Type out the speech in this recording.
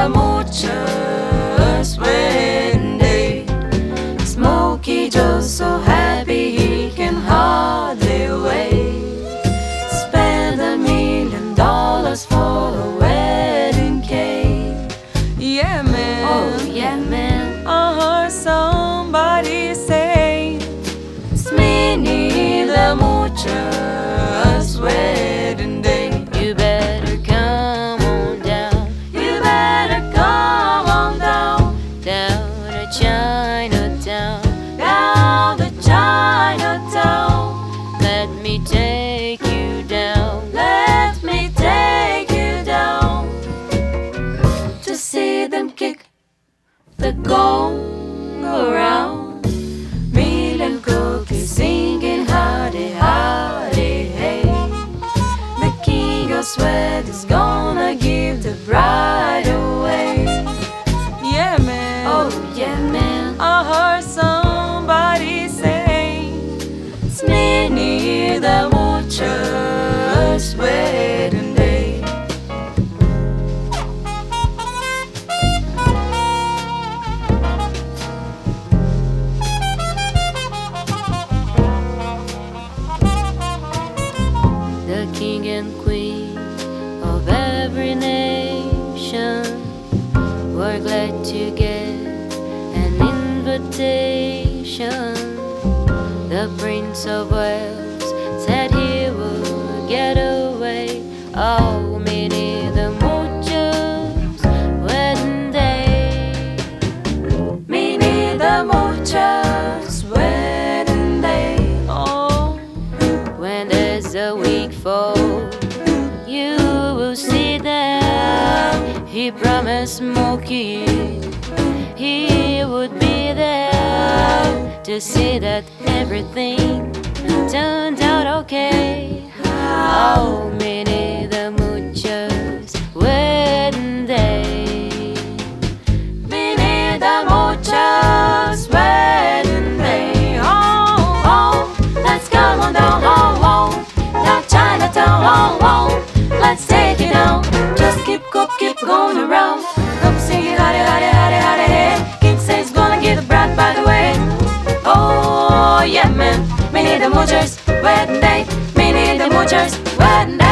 the Moocher's wedding day. Smokey Joe's so happy he can hardly wait. Spend $1 million for a wedding cake. Yeah, man. Oh, yeah, man. I heard somebody say It's Minnie the Moocher's wedding day. You better come on down, You better come on down, down to Chinatown. down to Chinatown. Let me take you down. Let me take you down to see them kick the gong around. Million cookies singing howdy, howdy, hey. The king of sweat is gonna give the bride away. yeah, man. Oh yeah, man. I heard somebody say It's Minnie the Moocher's wedding day. The king and queen of every nation were glad to get an invitation. The Prince of Wales said he would get away. Oh, Minnie the Moocher's wedding day. Minnie the Moocher's wedding day. oh, When there's a week for you will see them. He promised Smokey he would be there to see that everything turned out okay. Oh, Minnie the Moocher's wedding day. Minnie the Moocher's wedding day. Oh, oh, let's come on down, oh, oh, down Chinatown, oh, oh, let's take it down. Just keep going around. Come sing it, howdy, howdy, howdy, howdy, hey. King says gonna get the bride by the way. Oh, yeah, man. Minnie the Moocher's wedding day. Minnie the Moocher's wedding day.